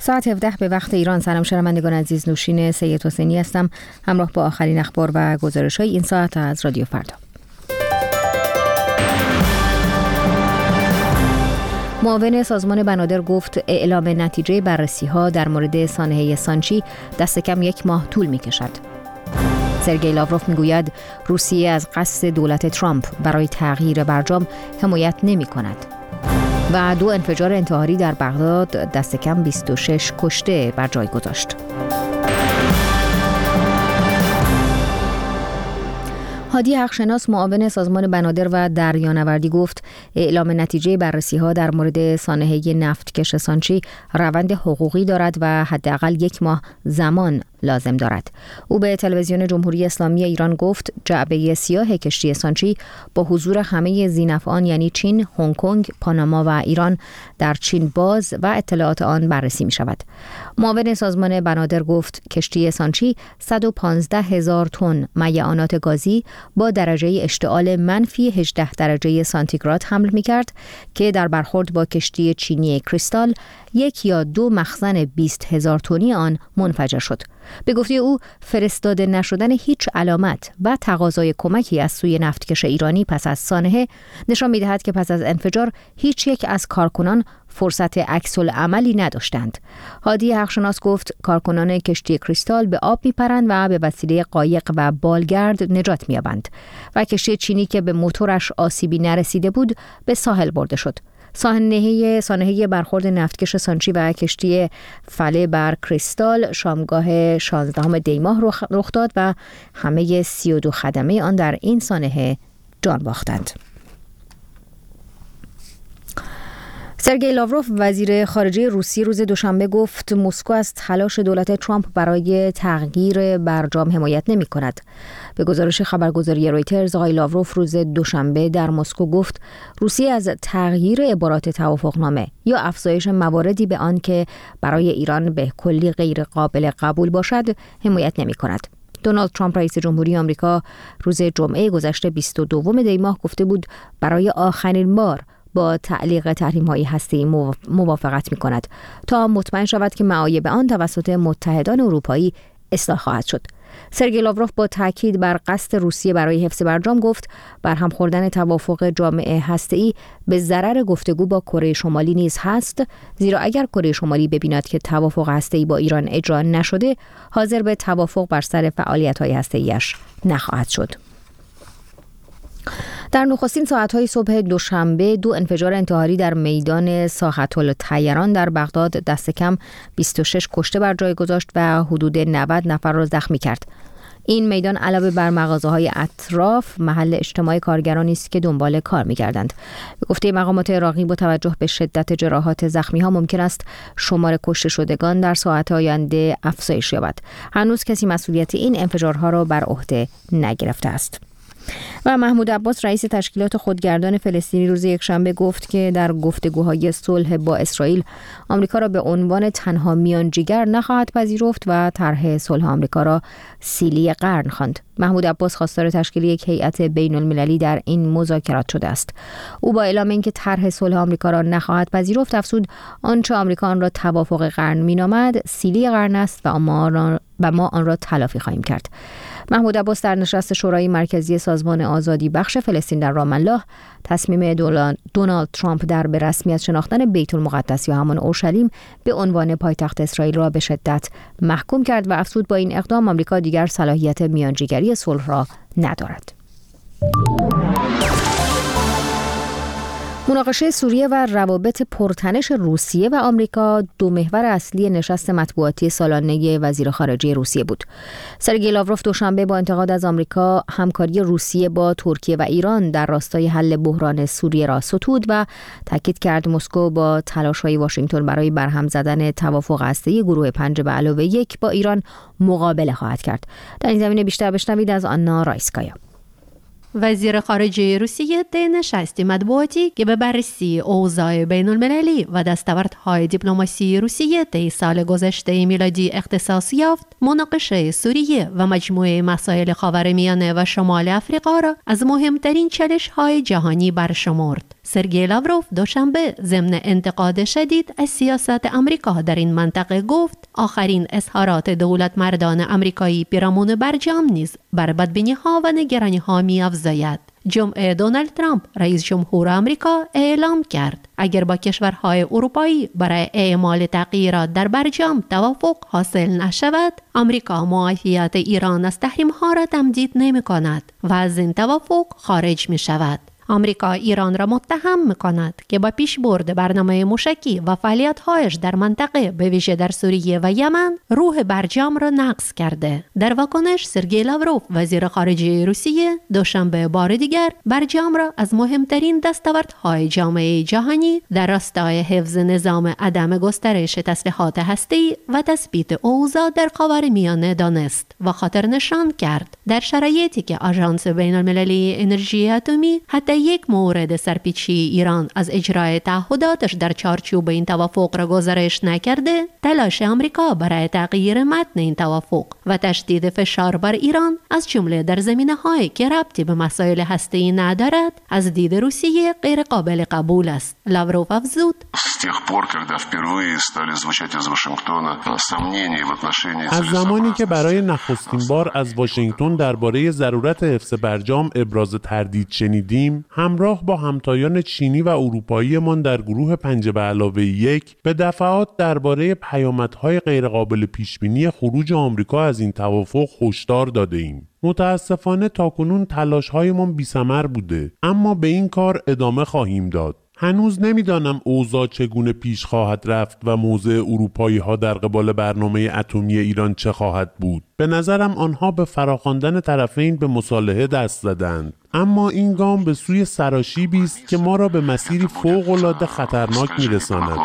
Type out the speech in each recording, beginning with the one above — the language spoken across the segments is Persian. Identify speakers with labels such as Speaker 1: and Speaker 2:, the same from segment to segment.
Speaker 1: ساعت 17 به وقت ایران. سلام شنوندگان عزیز، نوشین سید حسینی هستم همراه با آخرین اخبار و گزارش‌های این ساعت از رادیو فردا. معاون سازمان بنادر گفت اعلام نتیجه بررسی‌ها در مورد سانحه سانچی دست کم 1 ماه طول می‌کشد. سرگئی لاوروف میگوید روسیه از قصد دولت ترامپ برای تغییر برجام حمایت نمی‌کند. و 2 انفجار انتحاری در بغداد دست کم 26 کشته بر جای گذاشت. هادی حقشناس معاون سازمان بنادر و دریانوردی گفت اعلام نتیجه بررسی‌ها در مورد سانحه نفتکش سانچی روند حقوقی دارد و حداقل 1 ماه زمان لازم دارد. او به تلویزیون جمهوری اسلامی ایران گفت جعبه سیاه کشتی سانچی با حضور همه ذی‌نفعان یعنی چین، هنگ کنگ، پاناما و ایران در چین باز و اطلاعات آن بررسی می شود. معاون سازمان بنادر گفت کشتی سانچی 115,000 تن میعانات گازی با درجه اشتعال منفی 18 درجه سانتیگراد حمل می کرد که در برخورد با کشتی چینی کریستال 1 یا 2 مخزن 20,000 تنی آن منفجر شد. به گفته او فرستاده نشدن هیچ علامت و تقاضای کمکی از سوی نفتکش ایرانی پس از سانحه نشان می‌دهد که پس از انفجار هیچ یک از کارکنان فرصت عکس‌العملی نداشتند. هادی حقشناس گفت کارکنان کشتی کریستال به آب می‌پرند و به وسیله قایق و بالگرد نجات می‌یابند و کشتی چینی که به موتورش آسیبی نرسیده بود به ساحل برده شد. سانحه برخورد نفتکش سانچی و کشتی فله بر کریستال شامگاه 16 دی ماه رخ داد و همه 32 خدمه آن در این سانحه جان باختند. سرگئی لاوروف وزیر خارجه روسیه روز دوشنبه گفت مسکو از تلاش دولت ترامپ برای تغییر برجام حمایت نمی‌کند. به گزارش خبرگزاری رویترز آقای لاوروف روز دوشنبه در مسکو گفت روسیه از تغییر عبارات توافقنامه یا افزایش مواردی به آن که برای ایران به کلی غیر قابل قبول باشد حمایت نمی‌کند. دونالد ترامپ رئیس جمهوری آمریکا روز جمعه گذشته 22 دی ماه گفته بود برای آخرین بار با تعلیق تحریم‌های هسته‌ای موافقت می‌کند تا مطمئن شود که معایب آن توسط متحدان اروپایی اصلاح خواهد شد. سرگئی لاوروف با تاکید بر قصد روسیه برای حفظ برجام گفت برهم خوردن توافق جامعه هسته‌ای به ضرر گفتگو با کره شمالی نیز هست، زیرا اگر کره شمالی ببیند که توافق هسته‌ای با ایران اجرا نشده حاضر به توافق بر سر فعالیت‌های هسته‌ایش نخواهد شد. در نخستین ساعت‌های صبح دوشنبه 2 انفجار انتحاری در میدان ساحت الطیران در بغداد دست کم 26 کشته بر جای گذاشت و حدود 90 نفر را زخمی کرد. این میدان علاوه بر مغازه‌های اطراف محل اجتماع کارگرانی است که دنبال کار می‌گردند. به گفته مقامات عراقی با توجه به شدت جراحات زخمی‌ها ممکن است شمار کشته شدگان در ساعات آینده افزایش یابد. هنوز کسی مسئولیت این انفجارها را بر عهده نگرفته است. و محمود عباس رئیس تشکیلات خودگردان فلسطینی روز یکشنبه گفت که در گفتگوهای صلح با اسرائیل آمریکا را به عنوان تنها میانجیگر نخواهد پذیرفت و طرح صلح آمریکا را سیلی قرن خواند. محمود عباس خواستار تشکیل یک هیئت بین المللی در این مذاکرات شده است. او با اعلام اینکه طرح صلح آمریکا را نخواهد پذیرفت افزود آنچه آمریکا آن را توافق قرن مینامد سیلی قرن است و ما آن را تلافی خواهیم کرد. محمود عباس در نشست شورای مرکزی سازمان آزادی بخش فلسطین در رام الله تصمیم دونالد ترامپ در به رسمیت شناختن بیت المقدس یا همان اورشلیم به عنوان پایتخت اسرائیل را به شدت محکوم کرد و افزود با این اقدام آمریکا دیگر صلاحیت میانجیگری صلح را ندارد. مناقشه سوریه و روابط پرتنش روسیه و آمریکا 2 محور اصلی نشست مطبوعاتی سالانه وزیر خارجه روسیه بود. سرگئی لاوروف دوشنبه با انتقاد از آمریکا همکاری روسیه با ترکیه و ایران در راستای حل بحران سوریه را ستود و تاکید کرد مسکو با تلاش‌های واشنگتن برای برهم زدن توافق هسته‌ای گروه 5+1 با ایران مقابله خواهد کرد. در این زمینه بیشتر بشنوید از آنا رایسکایا.
Speaker 2: وزیر خارجه روسیه در نشست مطبوعاتی که به بررسی اوضاع بین المللی و دستاوردهای دیپلماسی روسیه در سال گذشته میلادی اختصاص یافت، مناقشه سوریه و مجموعه مسائل خاورمیانه و شمال افریقا را از مهمترین چالش‌های جهانی برشمرد. سرگئی لاوروف دوشنبه ضمن انتقاد شدید از سیاست آمریکا در این منطقه گفت آخرین اظهارات دولت مردان آمریکایی پیرامون برجام نیز بر بدبینی‌ها و نگرانی‌ها می‌افزاید. جمعه دونالد ترامپ رئیس جمهور آمریکا اعلام کرد اگر با کشورهای اروپایی برای اعمال تغییرات در برجام توافق حاصل نشود، آمریکا معافیت ایران از تحریم‌ها را تمدید نمی‌کند و از این توافق خارج می‌شود. آمریکا ایران را متهم می‌کند که با پیشبرد برنامه موشکی و فعالیت‌هایش در منطقه به ویژه در سوریه و یمن روح برجام را نقض کرده. در واکنش سرگئی لاوروف وزیر خارجه روسیه دوشنبه بار دیگر برجام را از مهمترین دستاوردهای جامعه جهانی در راستای حفظ نظام عدم گسترش تسلیحات هسته‌ای و تثبیت اوضاع در خاورمیانه دانست و خاطر نشان کرد در شرایطی که آژانس بین‌المللی انرژی اتمی حتی یک مورد سرپیچی ایران از اجرای تعهداتش در چارچوب این توافق را گزارش نکرده، تلاش آمریکا برای تغییر متن این توافق و تشدید فشار بر ایران از جمله در زمینه‌هایی که ربطی به مسائل هسته‌ای ندارد، از دید روسیه غیر قابل قبول است. لاوروف افزود:
Speaker 3: از زمانی که برای نخستین بار از واشنگتن درباره ضرورت حفظ برجام ابراز تردید شنیدیم، همراه با همتایان چینی و اروپایی‌مان در گروه 5+1 به دفعات درباره پیامدهای غیرقابل پیشبینی خروج آمریکا از این توافق هشدار داده ایم. متاسفانه تاکنون تلاش‌هایمان بی‌ثمر بوده، اما به این کار ادامه خواهیم داد. هنوز نمیدانم اوضاع چگونه پیش خواهد رفت و موضع اروپایی‌ها در قبال برنامه اتمی ایران چه خواهد بود. به نظرم آنها به فراخواندن طرفین به مصالحه دست زدند، اما این گام به سوی سراشیبی است که ما را به مسیری فوق‌العاده خطرناک می‌رساند.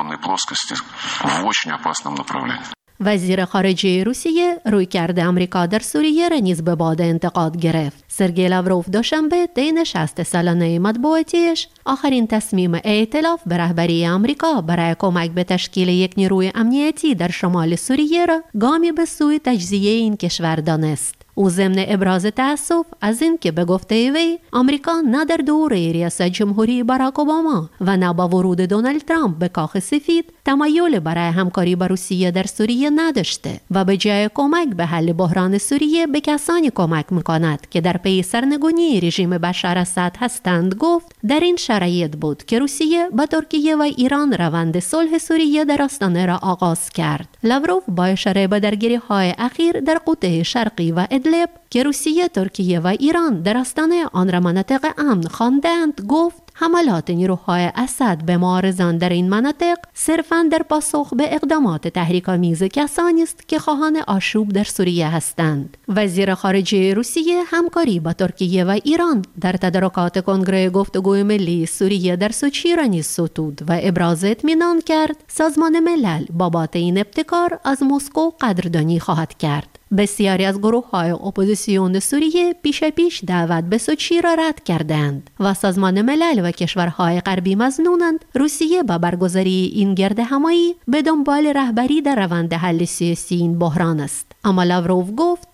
Speaker 2: وزیر خارجه روسیه رویکرد آمریکا در سوریه را نیز به باد انتقاد گرفت. سرگئی لاوروف دوشنبه طی نشست سالانه مطبوعاتیش آخرین تصمیم ائتلاف به رهبری آمریکا برای کمک به تشکیل یک نیروی امنیتی در شمال سوریه را گامی به سوی تجزیه این کشور دانست. او ضمن ابراز تأسف از این که به گفته وی آمریکا نه در دوره ریاست جمهوری باراک اوباما و نه با ورود دونالد ترامپ به کاخ سفید تمایل برای همکاری با روسیه در سوریه نداشته و به جای کمک به حل بحران سوریه به کسانی کمک می‌کند که در پی سرنگونی رژیم بشار اسد هستند. گفت در این شرایط بود که روسیه با ترکیه و ایران روند صلح سوریه در آستانه را آغاز کرد. لاوروف با اشاره به درگیری‌های اخیر در قطب شرقی و ادلب که روسیه، ترکیه و ایران در آستانه آن را مناطق امن خواندند گفت حملات نیروهای اسد به معارضان در این مناطق صرفاً در پاسخ به اقدامات تحریک‌آمیز کسانی است که خواهان آشوب در سوریه هستند. وزیر خارجه روسیه همکاری با ترکیه و ایران در تدارکات کنگره گفتگوی ملی سوریه در سوچی را نیز ستود و ابراز اطمینان کرد سازمان ملل بابت این ابتکار از مسکو قدردانی خواهد کرد. بسیاری از گروه‌های اپوزیسیون سوریه پیش دعوت به سوچی را رد کردند و سازمان ملل و کشورهای غربی مظنونند روسیه با برگزاری این گرد همایی به دنبال رهبری در روند حل سیاسی این بحران است. اما لاوروف گفت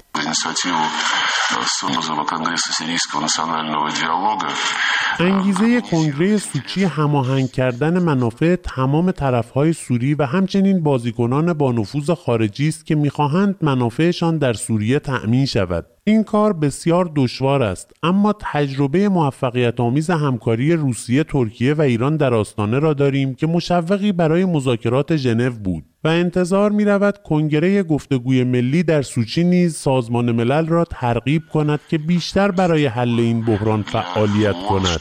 Speaker 3: انگیزه کنگره سوچی هماهنگ کردن منافع تمام طرفهای سوری و همچنین بازیکنان با نفوذ خارجی است که می‌خواهند منافعشان در سوریه تأمین شود. این کار بسیار دشوار است، اما تجربه موفقیت‌آمیز همکاری روسیه، ترکیه و ایران در آستانه را داریم که مشوقی برای مذاکرات ژنو بود و انتظار می‌رود کنگره گفتگوی ملی در سوچی نیز سازمان ملل را ترغیب کند که بیشتر برای حل این بحران فعالیت کند.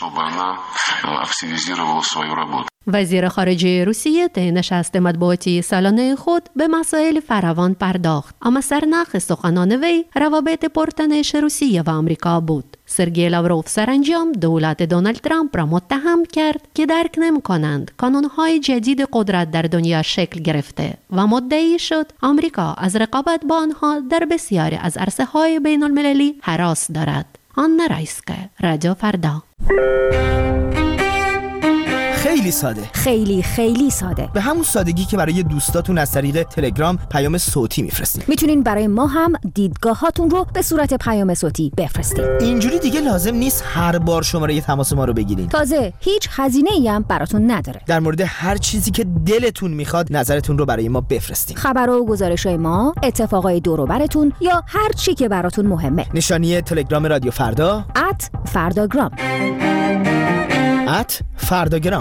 Speaker 2: وزیر خارجه روسیه طی نشست مطبوعاتی سالانه خود به مسائل فراوان پرداخت، اما سرنخ سخنان وی روابط پرتنش روسیه و آمریکا بود. سرگئی لاوروف سرانجام دولت دونالد ترامپ را متهم کرد که درک نمی‌کنند کانون‌های جدید قدرت در دنیا شکل گرفته و مدعی شد آمریکا از رقابت با آنها در بسیاری از عرصه‌های بین‌المللی هراس دارد. آن رایسکه، رادیو فردا.
Speaker 4: خیلی ساده.
Speaker 1: خیلی خیلی ساده.
Speaker 4: به همون سادگی که برای دوستاتون از طریق تلگرام پیام صوتی میفرستین.
Speaker 1: میتونین برای ما هم دیدگاهاتون رو به صورت پیام صوتی بفرستین.
Speaker 4: اینجوری دیگه لازم نیست هر بار شماره تماس ما رو بگیرین.
Speaker 1: تازه هیچ هزینه‌ای هم براتون نداره.
Speaker 4: در مورد هر چیزی که دلتون میخواد نظرتون رو برای ما بفرستین.
Speaker 1: خبر و گزارش‌های ما، اتفاقای دور و براتون یا هر چی که براتون مهمه.
Speaker 4: نشانی تلگرام رادیو فردا
Speaker 1: @فرداگرام.
Speaker 4: @فرداگرام.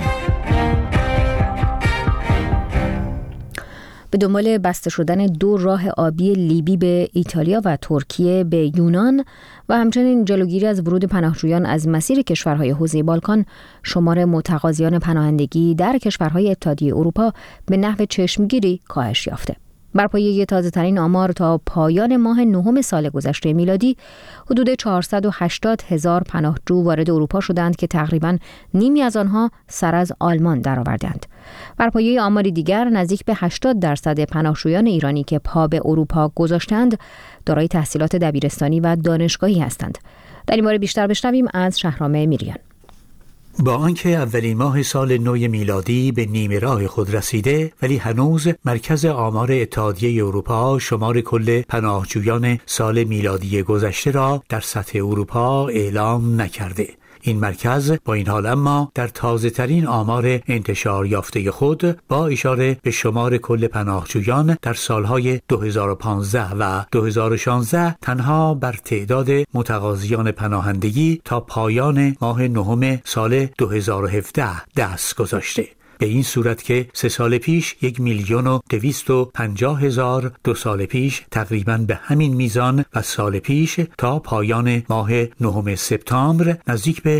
Speaker 1: به دنبال بسته شدن 2 راه آبی لیبی به ایتالیا و ترکیه به یونان و همچنین جلوگیری از ورود پناهجویان از مسیر کشورهای حوزه بالکان، شمار متقاضیان پناهندگی در کشورهای اتحادیه اروپا به نحو چشمگیری کاهش یافته. بر پایه تازه‌ترین آمار تا پایان ماه نهم سال گذشته میلادی، حدود 480,000 پناهجو وارد اروپا شدند که تقریباً نیمی از آنها سر از آلمان درآوردند. بر پایه آماری دیگر، نزدیک به 80% پناهجویان ایرانی که پا به اروپا گذاشتند، دارای تحصیلات دبیرستانی و دانشگاهی هستند. در این باره بیشتر بشنویم از شهرام میریان.
Speaker 5: با آنکه اولین ماه سال نو میلادی به نیمه راه خود رسیده، ولی هنوز مرکز آمار اتحادیه اروپا شمار کل پناهجویان سال میلادی گذشته را در سطح اروپا اعلام نکرده. این مرکز با این حال اما در تازه ترین آمار انتشار یافته خود با اشاره به شمار کل پناهجویان در سالهای 2015 و 2016 تنها بر تعداد متقاضیان پناهندگی تا پایان ماه نهم سال 2017 دست گذاشته. به این صورت که 3 سال پیش 1,250,000، 2 سال پیش تقریباً به همین میزان و سال پیش تا پایان ماه نهم سپتامبر نزدیک به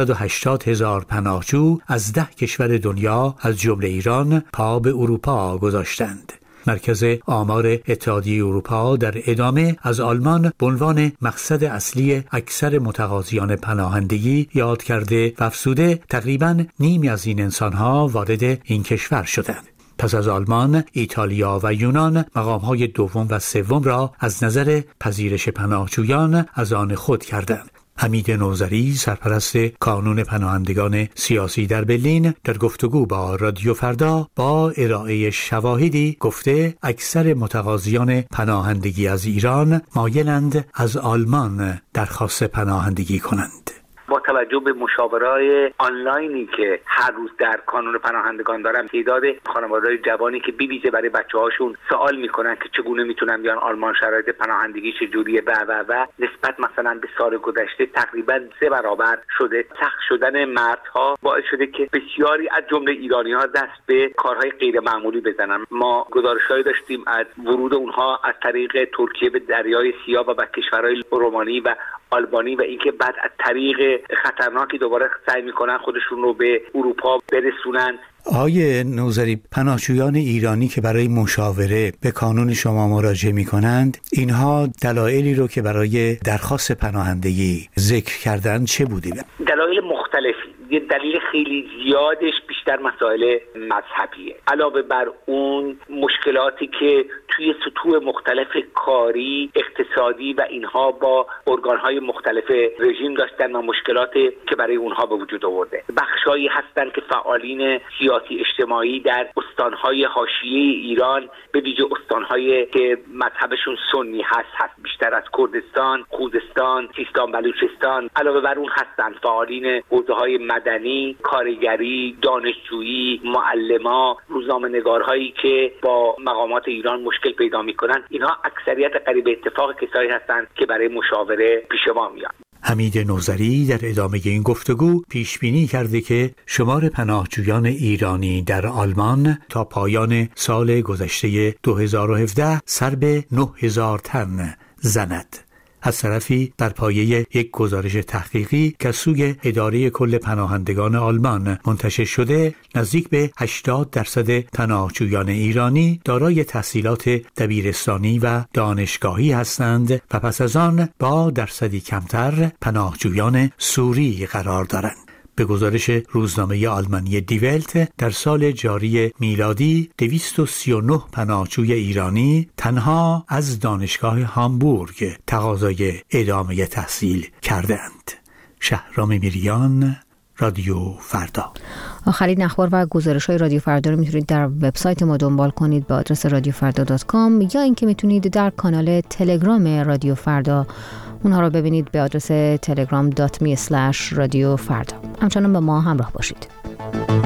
Speaker 5: 480,000 پناهجو از 10 کشور دنیا از جمله ایران پا به اروپا گذاشتند. مرکز آمار اتحادیه اروپا در ادامه از آلمان به عنوان مقصد اصلی اکثر متقاضیان پناهندگی یاد کرده و افزوده تقریباً نیمی از این انسانها وارد این کشور شدند. پس از آلمان، ایتالیا و یونان مقام‌های دوم و سوم را از نظر پذیرش پناهجویان از آن خود کردند. حمید نوذری، سرپرست کانون پناهندگان سیاسی در برلین، در گفتگو با رادیو فردا با ارائه شواهدی گفته اکثر متقاضیان پناهندگی از ایران مایلند از آلمان درخواست پناهندگی کنند.
Speaker 6: با توجه به مشاوره‌های آنلاینی که هر روز در کانون پناهندگان دارم، تعداد خانواده‌های جوانی که بی‌ویژه برای بچه‌هاشون سوال میکنن که چگونه میتونن بیان آلمان، شرایط پناهندگی چجوریه و نسبت مثلا به سال گذشته تقریبا 3 برابر شده. سخت شدن مردها باعث شده که بسیاری از جمله ایرانی‌ها دست به کارهای غیر معمولی بزنن. ما گزارش‌هایی داشتیم از ورود اونها از طریق ترکیه به دریای سیاه و کشورهای رومانی و آلبانی و اینکه بعد از طریق خطرناکی دوباره سعی میکنن خودشون رو به اروپا برسونن.
Speaker 5: آقای نوذری، پناهجویان ایرانی که برای مشاوره به کانون شما مراجعه میکنند، اینها دلایلی رو که برای درخواست پناهندگی ذکر کردن چه بوده؟
Speaker 6: دلایل مختلفی. یه دلیل خیلی زیادش بیشتر مسائل مذهبیه. علاوه بر اون مشکلاتی که توی سطوح مختلف کاری، اقتصادی و اینها با ارگان‌های مختلف رژیم داشتن و مشکلاتی که برای اونها به وجود آورده. بخشایی هستن که فعالین سیاسی اجتماعی در استان‌های حاشیه ایران، به ویژه استان‌هایی که مذهبشون سنی هست بیشتر از کردستان، خوزستان، سیستان، بلوچستان. علاوه بر اون هستن فعالین حوزه‌های مدنی، کارگری، دانشجویی، معلما، روزنامه‌نگارهایی که با مقامات ایران مشکل پیدا میکنن. اینها اکثریت قریب اتفاق کسایی هستند که برای مشاوره پیش ما میان.
Speaker 5: حمید نوذری در ادامه این گفتگو پیش بینی کرده که شمار پناهجویان ایرانی در آلمان تا پایان سال گذشته 2017 سر به 9,000 تن زند. از طرفی بر پایه یک گزارش تحقیقی که سوی اداره کل پناهندگان آلمان منتشر شده، نزدیک به 80% پناهجویان ایرانی دارای تحصیلات دبیرستانی و دانشگاهی هستند و پس از آن با درصدی کمتر پناهجویان سوری قرار دارند. به گزارش روزنامه آلمانی دی ولت، در سال جاری میلادی 239 پناهجوی ایرانی تنها از دانشگاه هامبورگ تقاضای ادامه تحصیل کردند. شهرام میریان، رادیو فردا.
Speaker 1: آخرین اخبار و گزارش‌های رادیو فردا رو میتونید در وبسایت ما دنبال کنید به آدرس radiofarda.com یا اینکه میتونید در کانال تلگرام رادیو فردا اونها رو ببینید به آدرس telegram.me/radiofarda. همچنان با ما همراه باشید.